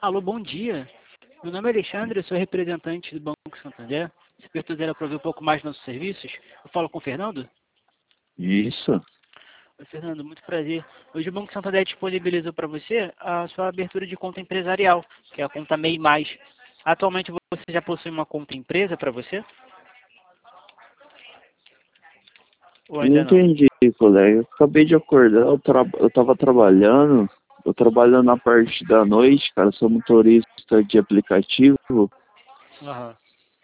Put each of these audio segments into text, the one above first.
Alô, bom dia. Meu nome é Alexandre, eu sou representante do Banco Santander. Se puder para ver um pouco mais dos nossos serviços, eu falo com o Fernando. Isso. Oi, Fernando, muito prazer. Hoje o Banco Santander disponibilizou para você a sua abertura de conta empresarial, que é a conta MEI+. Atualmente você já possui uma conta empresa para você? Ou Não ainda não? entendi, colega. Eu acabei de acordar, eu tava trabalhando. Eu trabalho na parte da noite, cara. Sou motorista de aplicativo. Aham.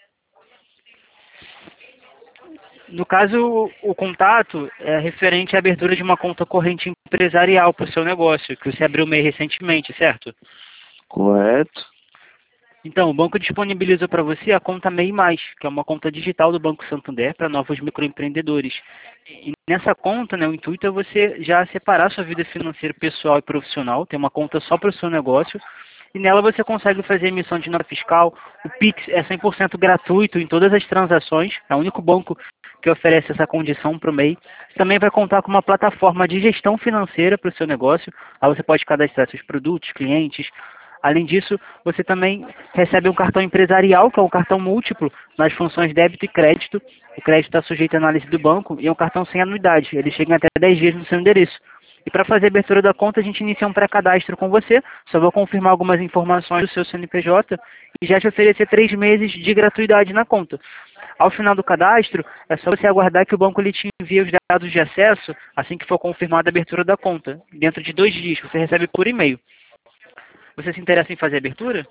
No caso, o contato é referente à abertura de uma conta corrente empresarial para o seu negócio, que você abriu MEI recentemente, certo? Correto? Então, o banco disponibiliza para você a conta MEI+, que é uma conta digital do Banco Santander para novos microempreendedores. E nessa conta, né, o intuito é você já separar sua vida financeira pessoal e profissional, ter uma conta só para o seu negócio, e nela você consegue fazer emissão de nota fiscal. O Pix é 100% gratuito em todas as transações, é o único banco que oferece essa condição para o MEI. Também vai contar com uma plataforma de gestão financeira para o seu negócio, lá você pode cadastrar seus produtos, clientes. Além disso, você também recebe um cartão empresarial, que é um cartão múltiplo, nas funções débito e crédito. O crédito está sujeito à análise do banco e é um cartão sem anuidade. Ele chega em até 10 dias no seu endereço. E para fazer a abertura da conta, a gente inicia um pré-cadastro com você. Só vou confirmar algumas informações do seu CNPJ e já te oferecer 3 meses de gratuidade na conta. Ao final do cadastro, é só você aguardar que o banco lhe te envie os dados de acesso assim que for confirmada a abertura da conta. Dentro de 2 dias, você recebe por e-mail. Você se interessa em fazer a abertura?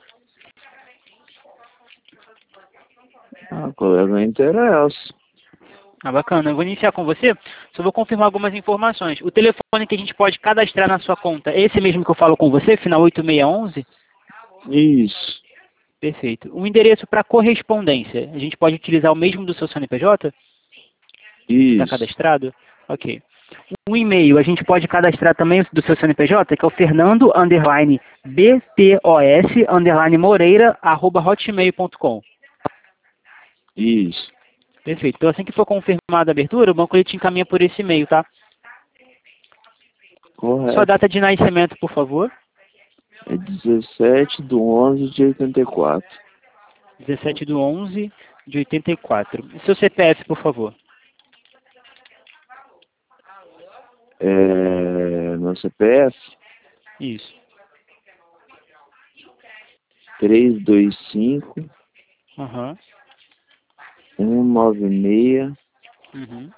Ah, colega, eu interesso. Ah, bacana. Eu vou iniciar com você. Só vou confirmar algumas informações. O telefone que a gente pode cadastrar na sua conta é esse mesmo que eu falo com você, final 8611? Isso. Perfeito. O endereço para correspondência, a gente pode utilizar o mesmo do seu CNPJ? Que está Isso. cadastrado? Ok. Um e-mail, a gente pode cadastrar também do seu CNPJ, que é o fernando_bpos_moreira@hotmail.com. Isso. Perfeito. Então assim que for confirmada a abertura, o banco ele te encaminha por esse e-mail, tá? Sua Correto. data de nascimento, por favor. É 17/11/84. 17/11/84. Seu CPF, por favor. Meu CPF Isso. 325 Aham. 196 Uhum.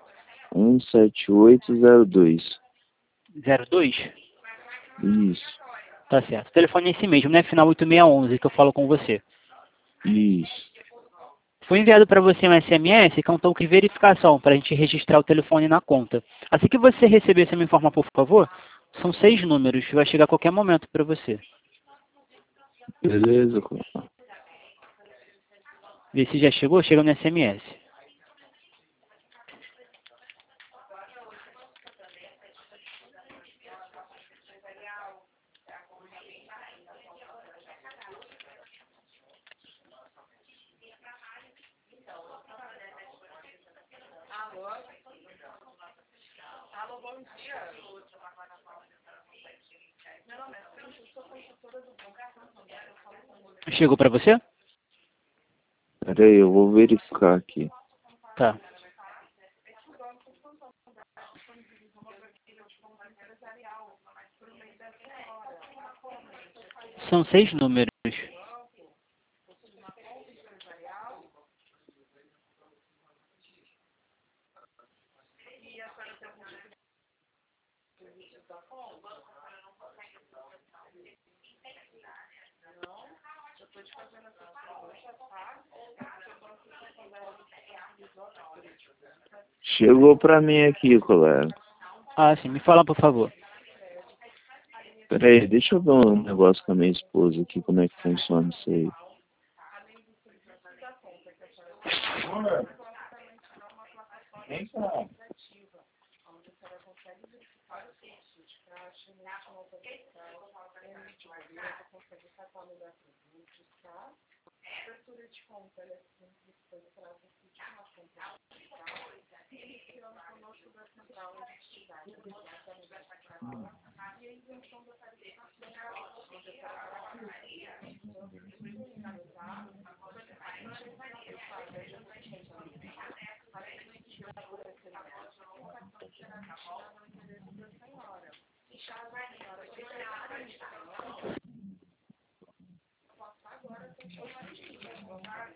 17802. 02? Isso. Tá certo. O telefone é esse mesmo, né? Final 8611 que eu falo com você. Isso. Foi enviado para você um SMS, que é um token de verificação, para a gente registrar o telefone na conta. Assim que você receber, você me informa, por favor. São 6 números, vai chegar a qualquer momento para você. Beleza, colega. Vê se já chegou, chega no SMS. Chegou para você? Pera aí, eu vou verificar aqui. Tá. São 6 números. Chegou pra mim aqui, colega. Ah, sim. Me fala, por favor. Pera aí, deixa eu ver um negócio com a minha esposa aqui, como é que funciona isso aí. Vem cá.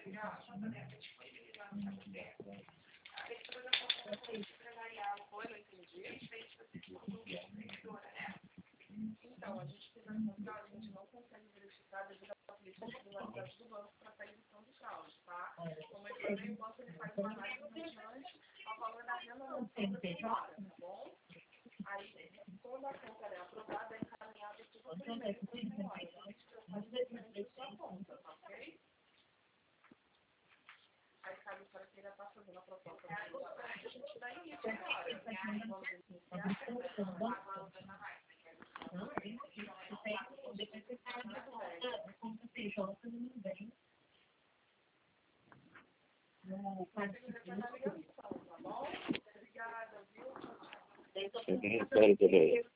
Peraí.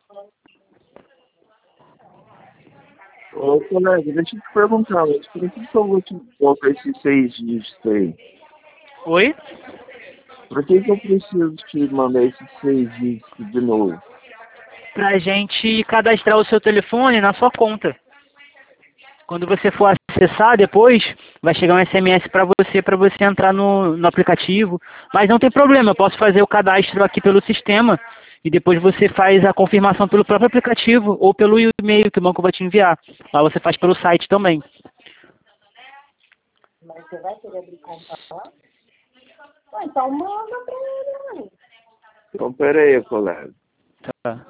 Ô, colega, deixa eu te perguntar, mas por que eu vou te colocar esses 6 dígitos aí? Oi? Por que eu preciso te mandar esses 6 dígitos de novo? Pra gente cadastrar o seu telefone na sua conta. Quando você for acessar depois, vai chegar um SMS para você entrar no aplicativo. Mas não tem problema, eu posso fazer o cadastro aqui pelo sistema e depois você faz a confirmação pelo próprio aplicativo ou pelo e-mail que o banco vai te enviar. Lá você faz pelo site também. Mas você vai querer abrir conta lá? Então manda pra ele, mãe. Então, peraí, colega. Tá.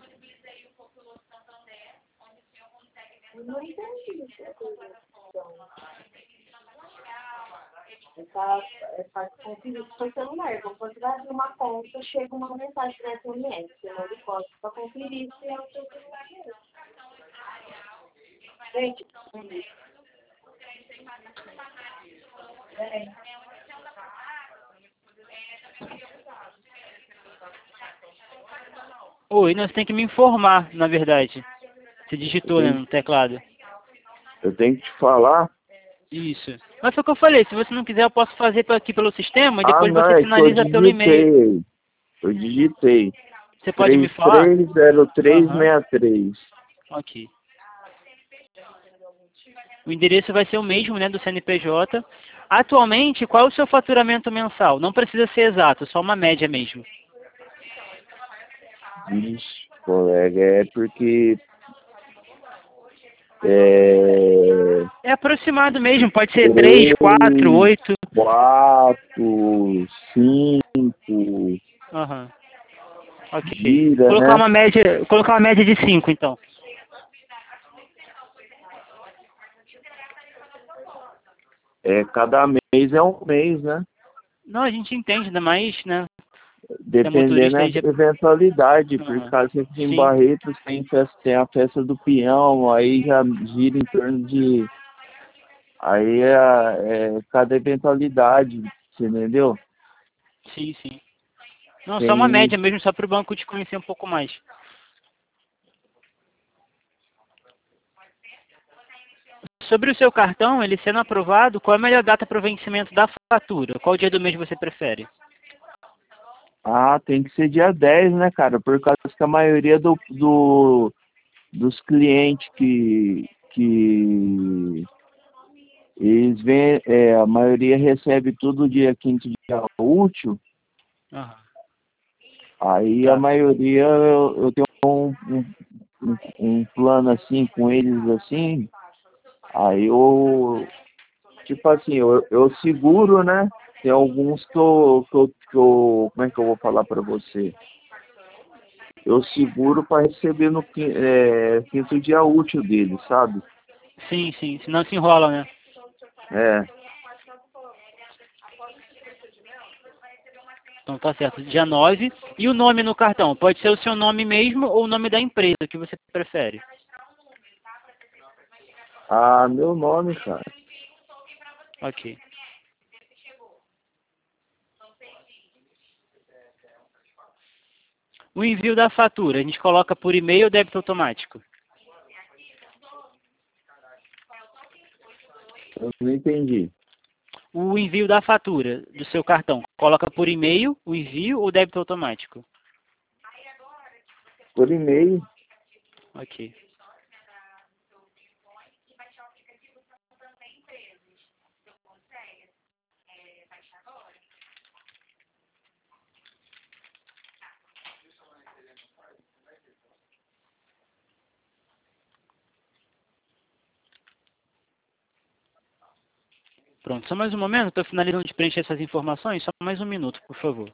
Eu não entendi. Faz conferir no seu celular. Quando você vai abrir uma conta, chega uma mensagem para SMS. Você não pode para conferir se é o seu celular mesmo. Gente, Oi, não, você tem que me informar, na verdade. Você digitou, né, no teclado. Eu tenho que te falar? Isso. Mas foi o que eu falei, se você não quiser eu posso fazer aqui pelo sistema e Ah, depois não, você é que eu finaliza pelo e-mail. digitei. Eu digitei. Você pode me falar? 330363. Ok. O endereço vai ser o mesmo, né, do CNPJ. Atualmente, qual é o seu faturamento mensal? Não precisa ser exato, só uma média mesmo. Vixe, colega, é porque... É... É aproximado mesmo, pode ser 3, 4, 3, 8. 4, 5, Aham. Ok. gira, né? Colocar uma média de 5, então. É, cada mês é um mês, né? Não, a gente entende, ainda mais, né? Você é Dependendo motorista da aí de... eventualidade, por Aham. causa que em Sim, Barretos tem a festa do peão, aí já gira em torno de... Aí é cada eventualidade, você entendeu? sim, sim. Não, só uma Tem... média mesmo, só para o banco te conhecer um pouco mais. Sobre o seu cartão, ele sendo aprovado, qual é a melhor data para o vencimento da fatura? Qual dia do mês você prefere? Ah, tem que ser dia 10, né, cara? Por causa que a maioria dos clientes que eles vêm, a maioria recebe todo dia quinto dia útil, Aham. aí a Tá. maioria eu tenho um plano assim com eles assim, aí eu, tipo assim, eu seguro, né? Tem alguns como é que eu vou falar para você? Eu seguro para receber no quinto dia útil dele, sabe? Sim, sim, senão se enrola, né? É, Então tá certo, dia 9. E o nome no cartão? Pode ser o seu nome mesmo ou o nome da empresa que você prefere. meu nome, cara. Ok. O envio da fatura, a gente coloca por e-mail ou débito automático? Eu não entendi. O envio da fatura do seu cartão, coloca por e-mail o envio ou débito automático? Por e-mail, Ok. Pronto, só mais um momento, estou finalizando de preencher essas informações, só mais um minuto, por favor.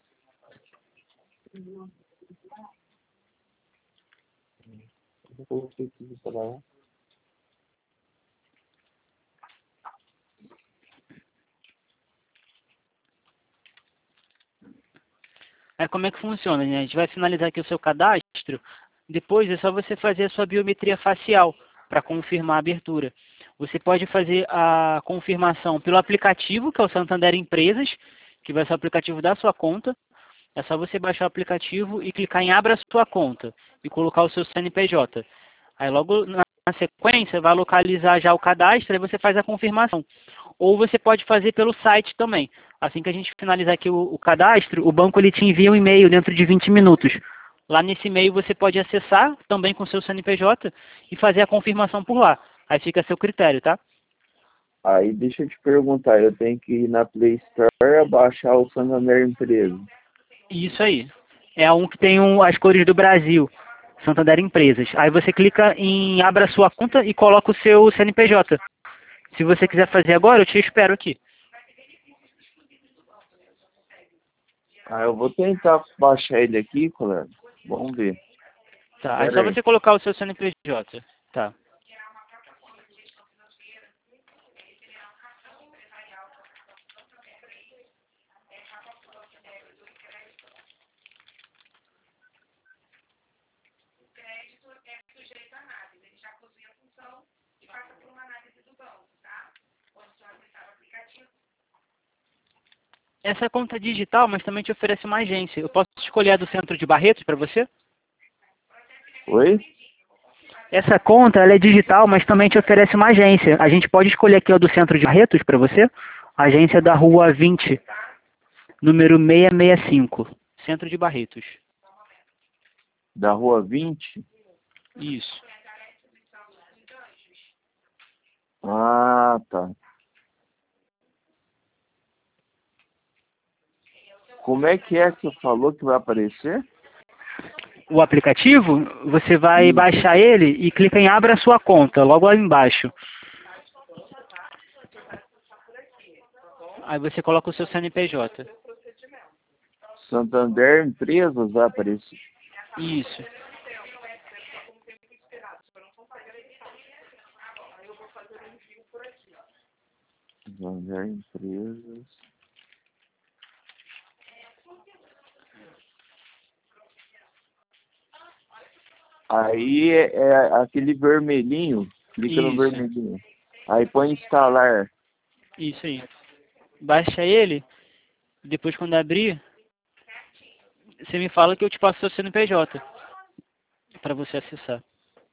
Aí como é que funciona, né? A gente vai finalizar aqui o seu cadastro, depois é só você fazer a sua biometria facial para confirmar a abertura. Você pode fazer a confirmação pelo aplicativo, que é o Santander Empresas, que vai ser o aplicativo da sua conta. É só você baixar o aplicativo e clicar em Abra Sua Conta e colocar o seu CNPJ. Aí logo na sequência vai localizar já o cadastro e você faz a confirmação. Ou você pode fazer pelo site também. Assim que a gente finalizar aqui o cadastro, o banco ele te envia um e-mail dentro de 20 minutos. Lá nesse e-mail você pode acessar também com o seu CNPJ e fazer a confirmação por lá. Aí fica a seu critério, tá? Aí deixa eu te perguntar, eu tenho que ir na Play Store baixar o Santander Empresa. Isso aí. É um que tem as cores do Brasil, Santander Empresas. Aí você clica em Abra Sua Conta e coloca o seu CNPJ. Se você quiser fazer agora, eu te espero aqui. Ah, eu vou tentar baixar ele aqui, colega. Vamos ver. Tá, aí Pera só aí. você colocar o seu CNPJ. Tá. Essa é a conta digital, mas também te oferece uma agência. Eu posso escolher a do Centro de Barretos para você? Oi? Essa conta ela é digital, mas também te oferece uma agência. A gente pode escolher aqui a do Centro de Barretos para você? A agência da Rua 20, número 665, Centro de Barretos. Da Rua 20? Isso. Ah, tá. Como é que você falou que vai aparecer? O aplicativo, você vai Isso. baixar ele e clica em Abra Sua Conta, logo aí embaixo. Aí você coloca o seu CNPJ. Santander Empresas vai aparecer. Isso. Santander Empresas. Aí é aquele vermelhinho. Clica no Isso. vermelhinho. Aí põe instalar. Isso aí. Baixa ele, depois quando abrir, você me fala que eu te passo o seu CNPJ para você acessar.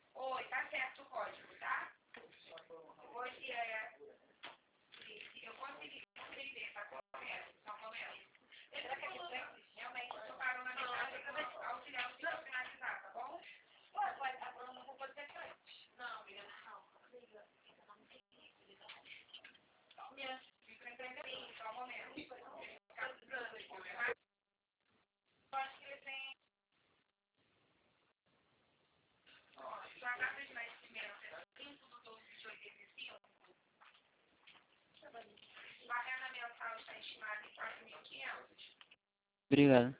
Obrigado.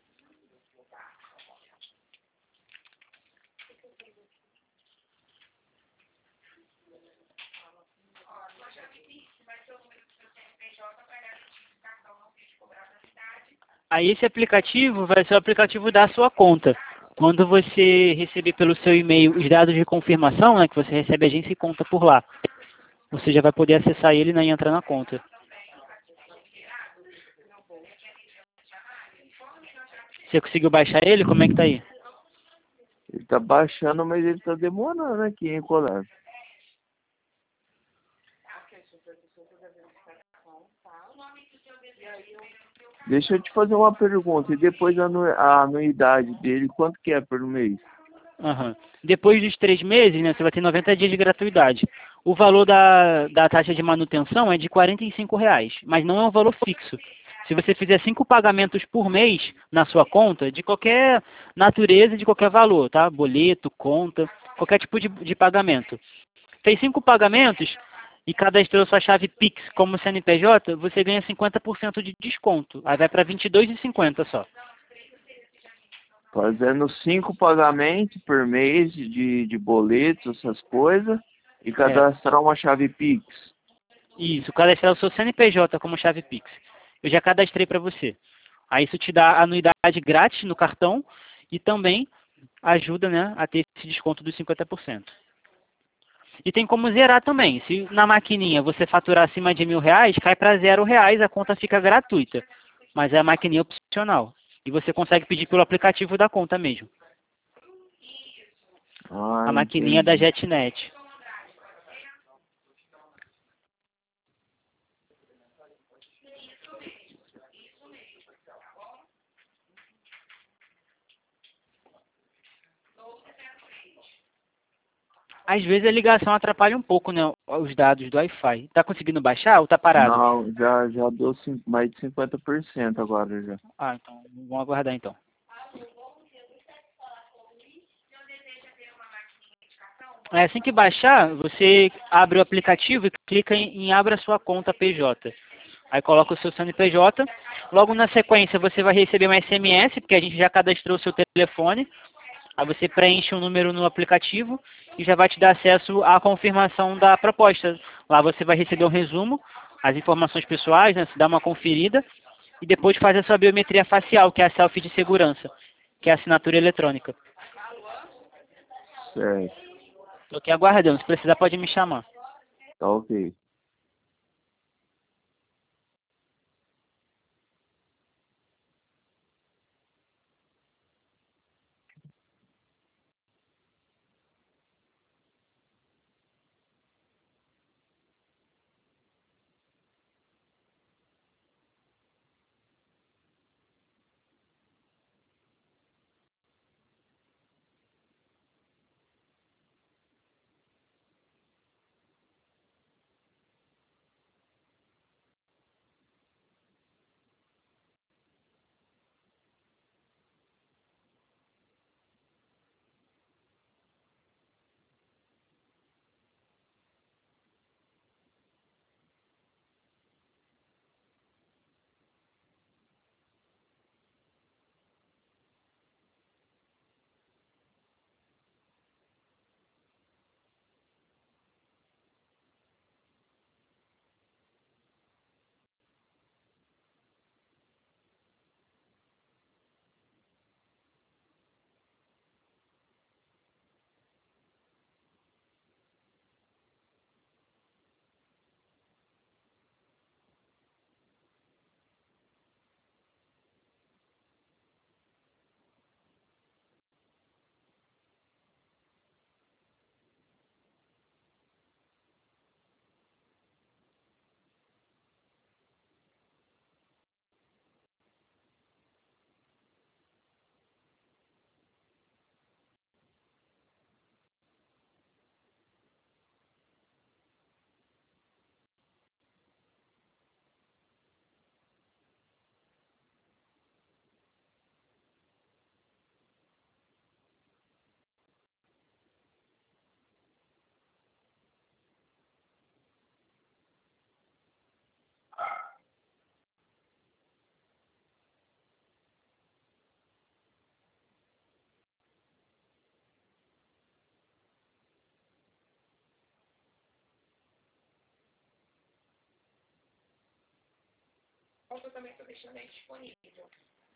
Aí esse aplicativo vai ser o aplicativo da sua conta. Quando você receber pelo seu e-mail os dados de confirmação, né, que você recebe agência e conta por lá, você já vai poder acessar ele, né, e entrar na conta. Você conseguiu baixar ele? Como é que tá aí? Ele tá baixando, mas ele tá demorando aqui, hein, colega? Deixa eu te fazer uma pergunta. E depois a anuidade dele, quanto que é por mês? Aham. Depois dos 3 meses, né, você vai ter 90 dias de gratuidade. O valor da taxa de manutenção é de R$ 45, mas não é um valor fixo. Se você fizer 5 pagamentos por mês na sua conta, de qualquer natureza, de qualquer valor, tá? Boleto, conta, qualquer tipo de pagamento. Fez 5 pagamentos, e cadastrou sua chave Pix como CNPJ, você ganha 50% de desconto. Aí vai para R$ 22,50 só. Fazendo 5 pagamentos por mês de boletos, essas coisas, e cadastrar uma chave Pix. Isso, cadastrar o seu CNPJ como chave Pix. Eu já cadastrei para você. Aí isso te dá anuidade grátis no cartão e também ajuda, né, a ter esse desconto dos 50%. E tem como zerar também. Se na maquininha você faturar acima de R$ 1.000, cai para R$0, a conta fica gratuita. Mas a maquininha é opcional. E você consegue pedir pelo aplicativo da conta mesmo. A maquininha da Entendi. JetNet. Às vezes a ligação atrapalha um pouco, né, os dados do Wi-Fi. Tá conseguindo baixar ou tá parado? Não, já deu mais de 50% agora já. Ah, então vamos aguardar então. Assim que baixar, você abre o aplicativo e clica em Abra sua conta PJ. Aí coloca o seu CNPJ. Logo na sequência você vai receber um SMS, porque a gente já cadastrou o seu telefone. Aí você preenche um número no aplicativo e já vai te dar acesso à confirmação da proposta. Lá você vai receber um resumo, as informações pessoais, né, se dá uma conferida, e depois faz a sua biometria facial, que é a selfie de segurança, que é a assinatura eletrônica. Certo. Estou aqui aguardando, se precisar pode me chamar. Tá ok. Eu também estou deixando aí disponível.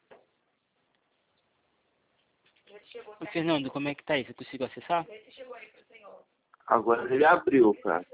Ô, Fernando, como é que tá aí? Você conseguiu acessar? Esse chegou aí para o senhor. Agora ele abriu, cara.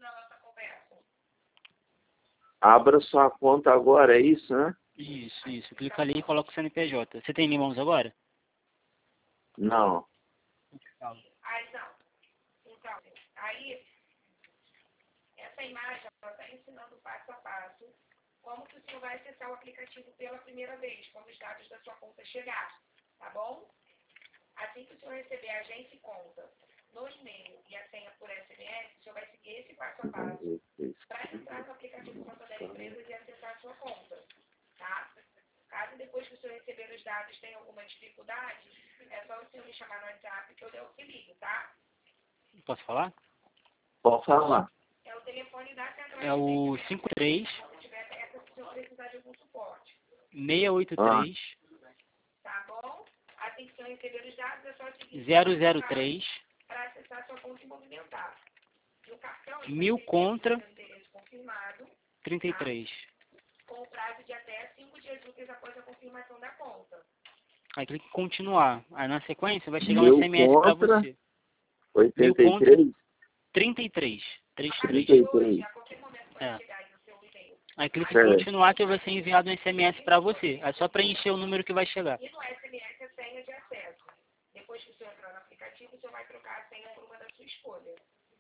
Abra sua conta agora, é isso, né? Isso. Clica ali e coloca o CNPJ. Você tem em mãos agora? Não. Aí não. Então, aí essa imagem está ensinando passo a passo como que o senhor vai acessar o aplicativo pela primeira vez, quando os dados da sua conta chegar, tá bom? Assim que o senhor receber a agência e conta no e-mail e a senha por SMS, o senhor vai seguir esse passo a passo para entrar no aplicativo Santander Empresas e acessar a sua conta, tá? Caso depois que o senhor receber os dados tenha alguma dificuldade, é só o senhor me chamar no WhatsApp que eu te ligo, tá? Posso falar? Pode falar. É o telefone da central. É o 53 Se tiver essa, se eu precisar de algum suporte. 683 Tá bom? Assim que você receber os dados, é só seguir 003 para acessar a sua conta e movimentar. E o cartão 1000 contra o endereço confirmado, 33. com o prazo de até 5 dias úteis após a confirmação da conta. Aí clique em continuar. Aí na sequência vai chegar um 1000 SMS para contra você. 1000 contra 83? 33. A 33. partir de hoje, a qualquer momento pode É. chegar aí no seu e-mail. Aí clique em Certo. continuar que vai ser enviado um SMS para você. É só preencher o número que vai chegar. E no SMS a senha de acesso. Depois que o senhor entrar no aplicativo, o senhor vai trocar a senha por uma da sua escolha.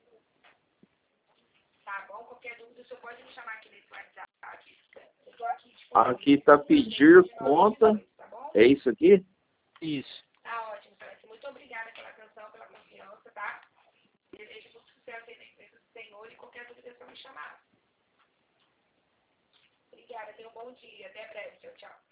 Tá bom? Qualquer dúvida, o senhor pode me chamar aqui nesse WhatsApp. Eu estou aqui disponível. Aqui está pedir conta. Tá bom? É isso aqui? Isso. Tá ótimo, Francis. Muito obrigada pela atenção, pela confiança, tá? Desejo muito sucesso aí na empresa do senhor e qualquer dúvida é só me chamar. Obrigada, tenha um bom dia. Até breve. Tchau, tchau.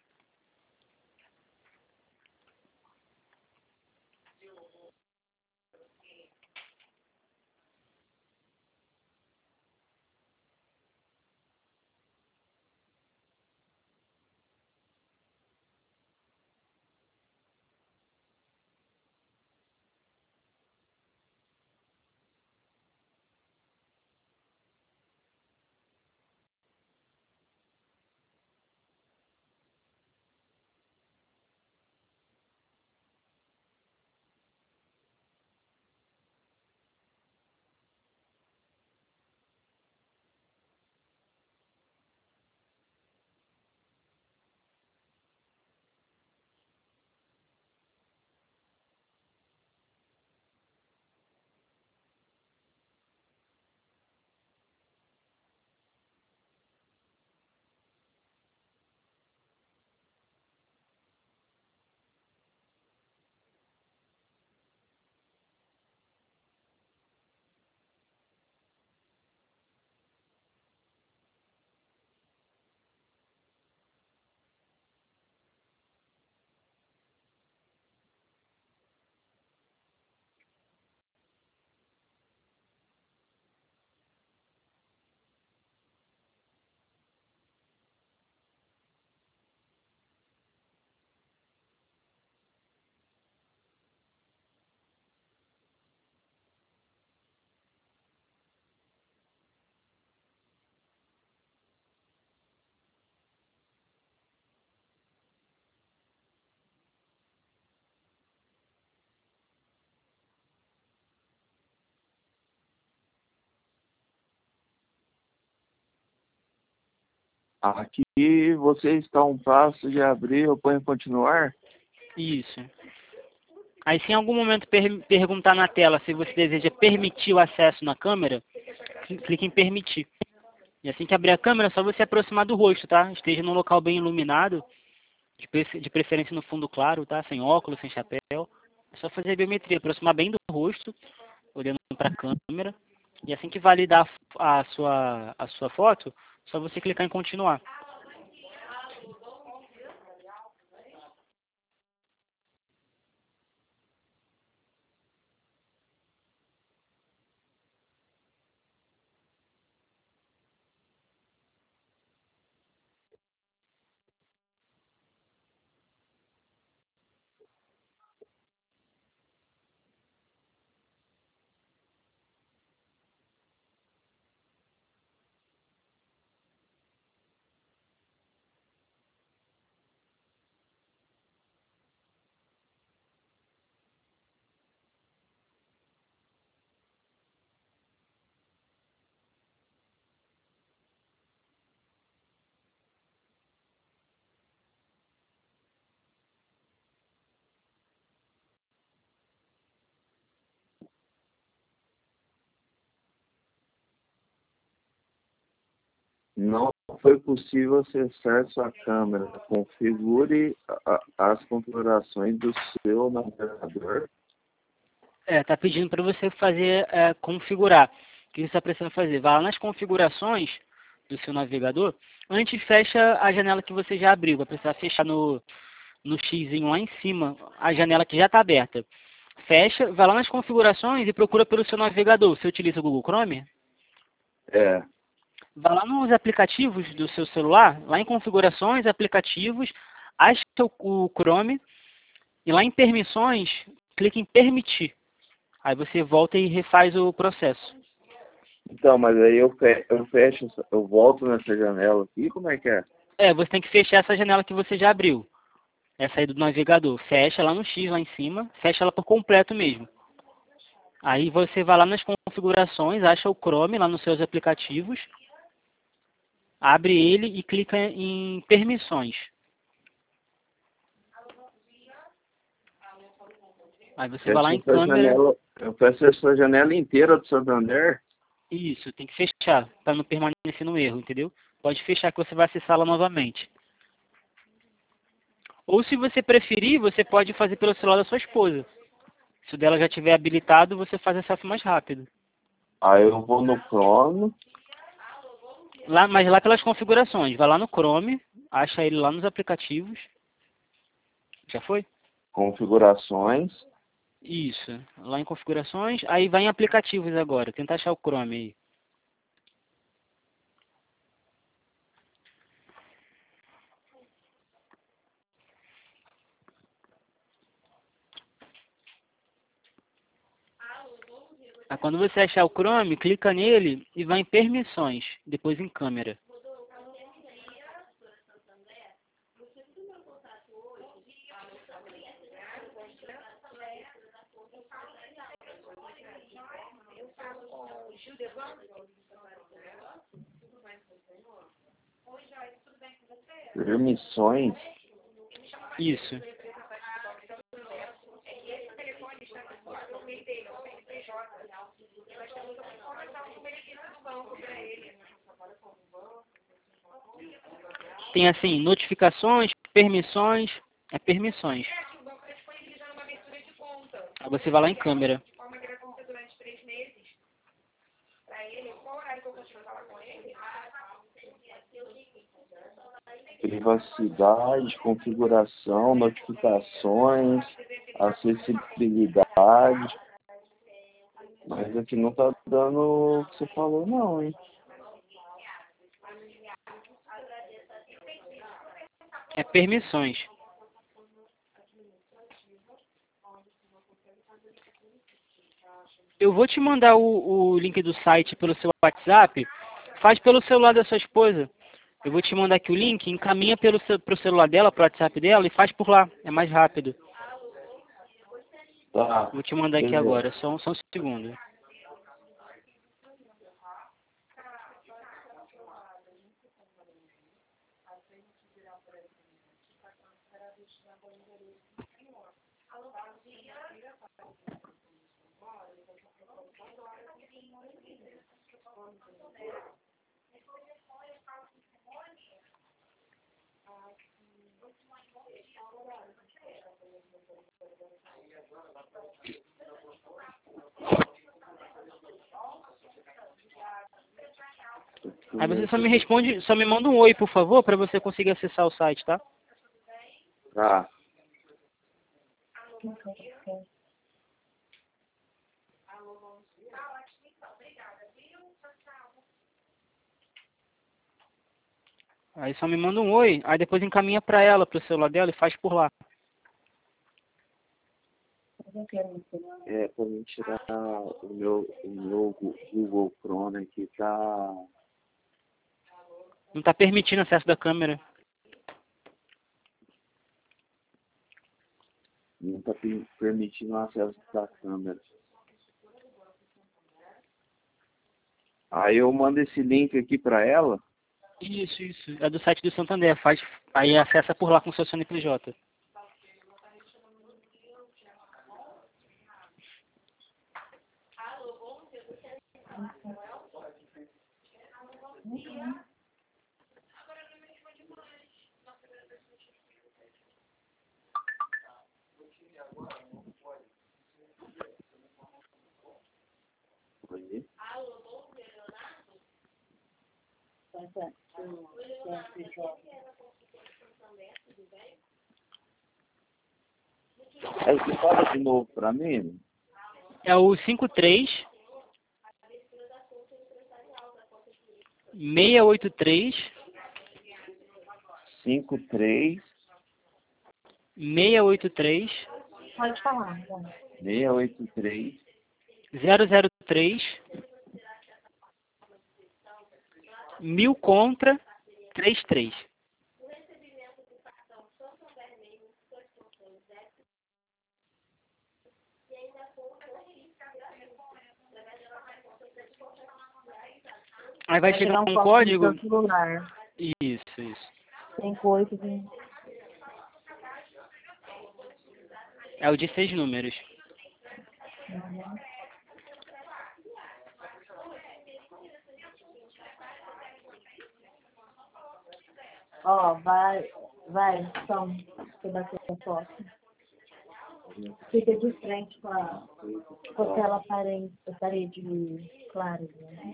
Aqui você está a um passo de abrir, eu ponho continuar. Isso. Aí se em algum momento perguntar na tela se você deseja permitir o acesso na câmera, clique em permitir. E assim que abrir a câmera, é só você aproximar do rosto, tá? Esteja num local bem iluminado, de preferência no fundo claro, tá? Sem óculos, sem chapéu. É só fazer a biometria, aproximar bem do rosto, olhando para a câmera. E assim que validar a sua foto, é só você clicar em continuar. Não foi possível acessar sua câmera. Configure as configurações do seu navegador. Tá pedindo para você fazer, configurar. O que você está precisando fazer? Vai lá nas configurações do seu navegador, antes fecha a janela que você já abriu. Vai precisar fechar no xizinho lá em cima, a janela que já está aberta. Fecha, vai lá nas configurações e procura pelo seu navegador. Você utiliza o Google Chrome? É. Vá lá nos aplicativos do seu celular, lá em configurações, aplicativos, acha o Chrome e lá em permissões, clique em permitir. Aí você volta e refaz o processo. Então, mas aí eu fecho, eu volto nessa janela aqui, como é que é? Você tem que fechar essa janela que você já abriu. Essa aí do navegador. Fecha lá no X, lá em cima. Fecha ela por completo mesmo. Aí você vai lá nas configurações, acha o Chrome lá nos seus aplicativos. Abre ele e clica em permissões. Aí você vai lá em câmera. Eu fecho essa janela inteira do Santander. Isso, tem que fechar, para não permanecer no erro, entendeu? Pode fechar que você vai acessá-la novamente. Ou se você preferir, você pode fazer pelo celular da sua esposa. Se o dela já estiver habilitado, você faz a selfie mais rápido. Aí eu vou no Chrome. Mas lá pelas configurações. Vai lá no Chrome, acha ele lá nos aplicativos. Já foi? Configurações. Isso. Lá em configurações. Aí vai em aplicativos agora. Tenta achar o Chrome aí. Aí quando você achar o Chrome, clica nele e vai em permissões. Depois em câmera. Permissões. Isso. Tem assim, notificações, permissões, permissões. Aí você vai lá em câmera. Privacidade, configuração, notificações, acessibilidade. Mas aqui não tá dando o que você falou não, hein? Permissões. Eu vou te mandar o link do site pelo seu WhatsApp. Faz pelo celular da sua esposa. Eu vou te mandar aqui o link, encaminha pro celular dela, pro WhatsApp dela e faz por lá. É mais rápido. Tá. Vou te mandar aqui agora, só um segundo. Aí você só me responde, só me manda um oi, por favor, para você conseguir acessar o site, tá? Tá. Aí só me manda um oi, aí depois encaminha para ela, pro celular dela e faz por lá. Pra mim tirar o meu Google Chrome aqui tá... Não tá permitindo acesso da câmera. Não tá permitindo acesso da câmera. Aí eu mando esse link aqui pra ela. Isso. É do site do Santander. Aí acessa por lá com o seu CNPJ. Aí você fala de novo pra mim? É o 53 683 53 683 Pode falar. 683 003 1000 contra 33. Aí vai chegar um código. Celular. Isso. 58. É o de 6 números. Ó, vai, então, você bater a foto. Fica de frente com aquela parede clara, né?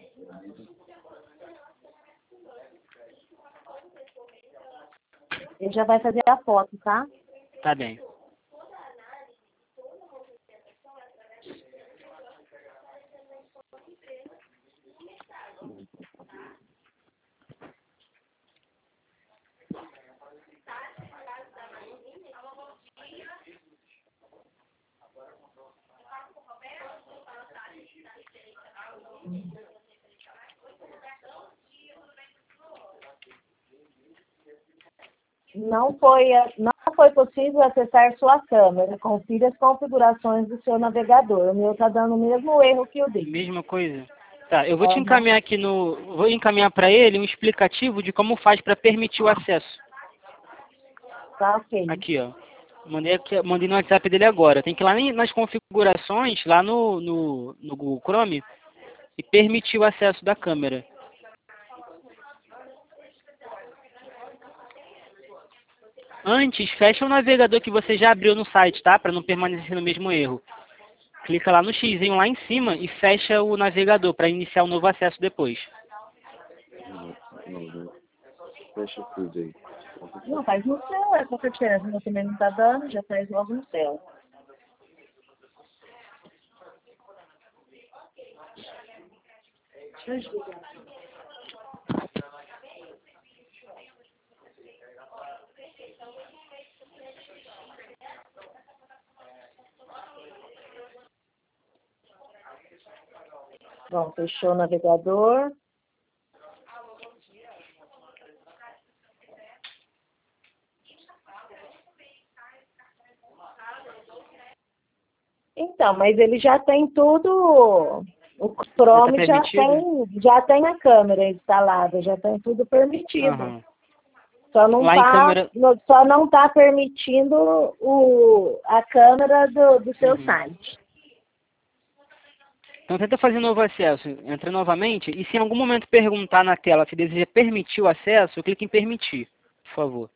Ele já vai fazer a foto, tá? Tá bem. Não foi possível acessar sua câmera. Confira as configurações do seu navegador. O meu está dando o mesmo erro que o dele. Mesma coisa. Tá, eu vou te encaminhar aqui vou encaminhar para ele um explicativo de como faz para permitir o acesso. Tá, ok. Aqui, ó. Mandei no WhatsApp dele agora. Tem que ir lá nas configurações, lá no Google Chrome, e permitir o acesso da câmera. Antes, fecha o navegador que você já abriu no site, tá? Para não permanecer no mesmo erro. Clica lá no xizinho lá em cima e fecha o navegador para iniciar um novo acesso depois. Fecha tudo aí. Não, faz no céu, é qualquer diferença. Meu também não tá dando, já faz logo no céu. Deixa eu desligar. Bom, fechou o navegador. Então, mas ele já tem tudo. O Chrome já tem a câmera instalada, já tem tudo permitido. Uhum. Só não tá permitindo a câmera do seu site. Então tenta fazer novo acesso. Entra novamente e se em algum momento perguntar na tela se deseja permitir o acesso, clique em permitir, por favor.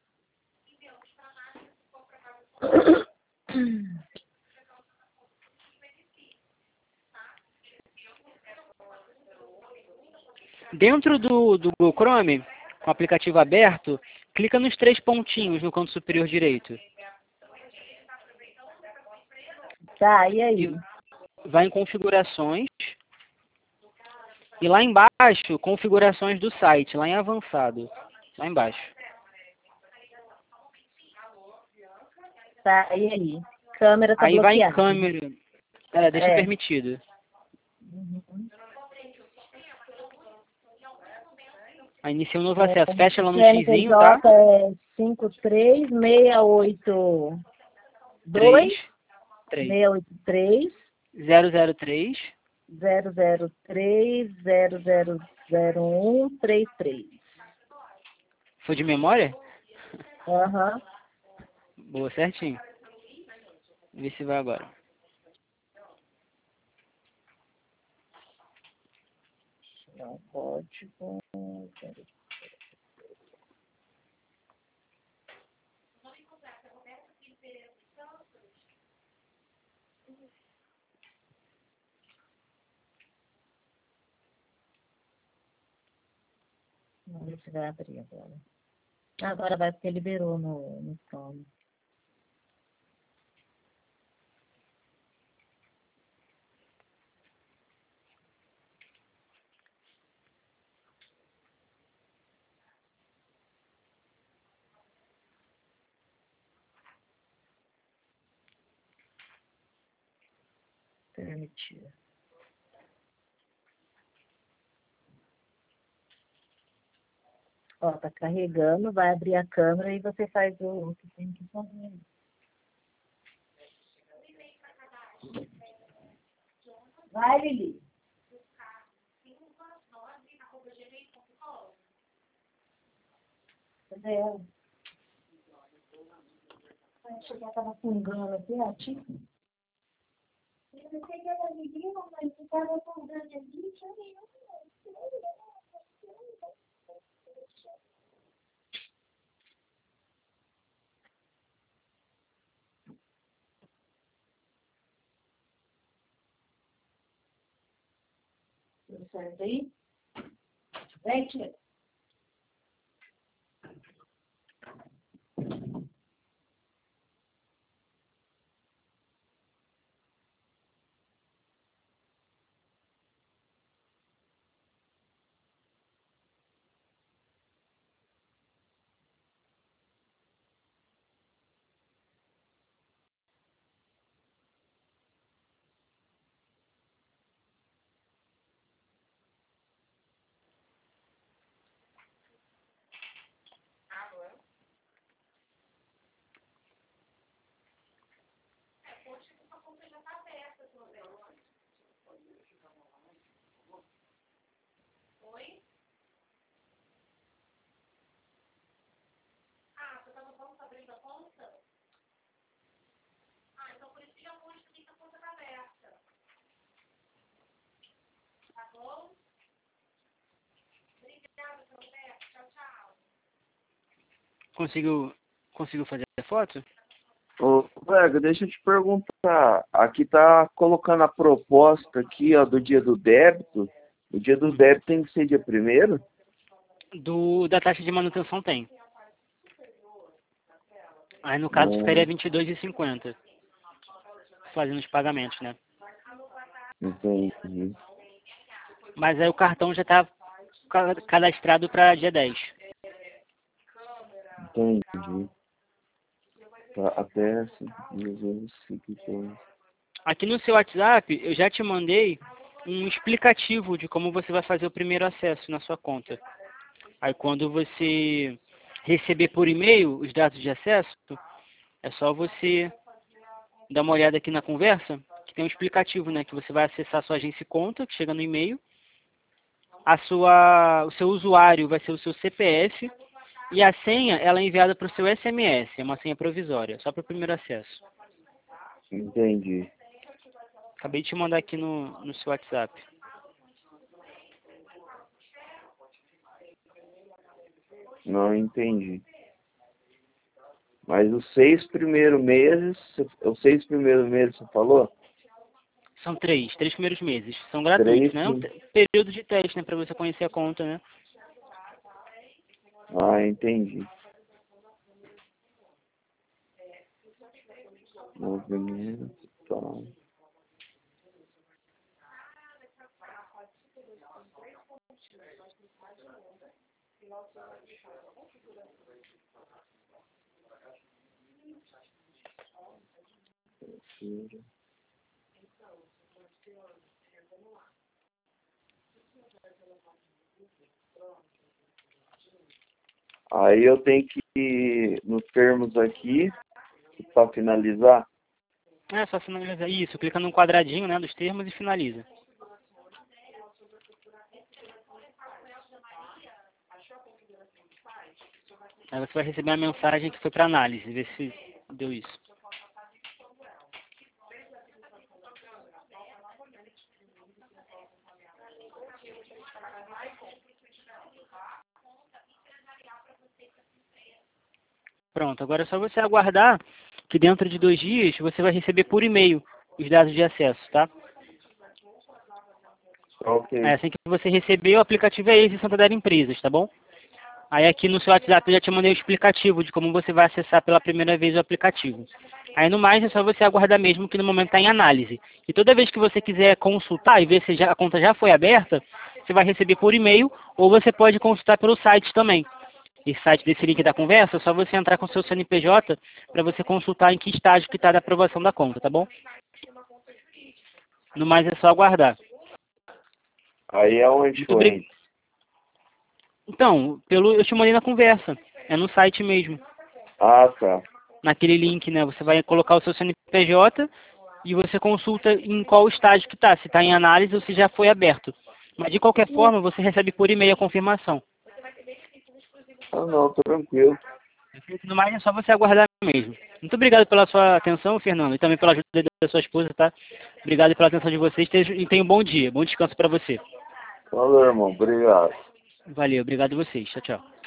Dentro do Google Chrome, com o aplicativo aberto, clica nos 3 pontinhos no canto superior direito. Tá, e aí? Vai em configurações. E lá embaixo, configurações do site, lá em avançado. Lá embaixo. Tá, e aí? Câmera tá Aí bloqueada. vai em câmera. Deixa permitido. Uhum. Aí inicia um novo acesso. Fecha lá no xizinho, tá? É 53682 3 683 003 003 000133. Foi de memória? Aham. Boa, certinho. Vê se vai agora. Não, código. Vamos ver se vai abrir agora. Agora vai porque liberou no Chrome. Permitir. Ó, tá carregando, vai abrir a câmera e você faz o que tem que fazer. Vai, Lili. Cadê ela? Vai chegar, tava fungando aqui, ó, tipo. Eu não sei que ela menina, mas você tava fungando ali, tinha nenhum. Tudo certo aí? Vem, tia. Conseguiu fazer a foto? Ô, Vega, deixa eu te perguntar. Aqui tá colocando a proposta aqui, ó, do dia do débito. O dia do débito tem que ser dia 1º? Da taxa de manutenção tem. Aí no caso ficaria R$22,50. Fazendo os pagamentos, né? Entendi. Mas aí o cartão já está cadastrado para dia 10. Entendi. Tá, até 5 dias, 5 dias. Aqui no seu WhatsApp, eu já te mandei um explicativo de como você vai fazer o primeiro acesso na sua conta. Aí quando você receber por e-mail os dados de acesso, é só você dar uma olhada aqui na conversa, que tem um explicativo, né? Que você vai acessar a sua agência e conta, que chega no e-mail. O seu usuário vai ser o seu CPF e a senha ela é enviada para o seu SMS, é uma senha provisória, só para o primeiro acesso. Entendi. Acabei de te mandar aqui no seu WhatsApp. Não entendi. Mas os 6 primeiros meses, você falou? São três primeiros meses. São gratuitos, né? Um período de teste, né? Para você conhecer a conta, né? Ah, entendi. Movimento, tá. Aí eu tenho que ir nos termos aqui para finalizar. É só finalizar. Isso, clica no quadradinho, né? Dos termos e finaliza. Aí você vai receber uma mensagem que foi para análise, ver se deu isso. Pronto, agora é só você aguardar que dentro de 2 dias você vai receber por e-mail os dados de acesso, tá? Ok. Aí, assim que você receber, o aplicativo é esse, Santander Empresas, tá bom? Aí aqui no seu WhatsApp eu já te mandei o explicativo de como você vai acessar pela primeira vez o aplicativo. Aí no mais é só você aguardar mesmo que no momento está em análise. E toda vez que você quiser consultar e ver se a conta já foi aberta, você vai receber por e-mail ou você pode consultar pelo site também. Esse site desse link da conversa, é só você entrar com o seu CNPJ para você consultar em que estágio que está da aprovação da conta, tá bom? No mais é só aguardar. Aí é onde Muito obrigado. Então, eu te mandei na conversa. É no site mesmo. Ah, tá. Naquele link, né? Você vai colocar o seu CNPJ e você consulta em qual estágio que está. Se está em análise ou se já foi aberto. Mas de qualquer forma, você recebe por e-mail a confirmação. Ah, não, tranquilo. No mais é só você aguardar mesmo. Muito obrigado pela sua atenção, Fernando, e também pela ajuda da sua esposa, tá? Obrigado pela atenção de vocês e tenha um bom dia, bom descanso para você. Valeu, irmão. Obrigado. Valeu, obrigado a vocês. Tchau, tchau.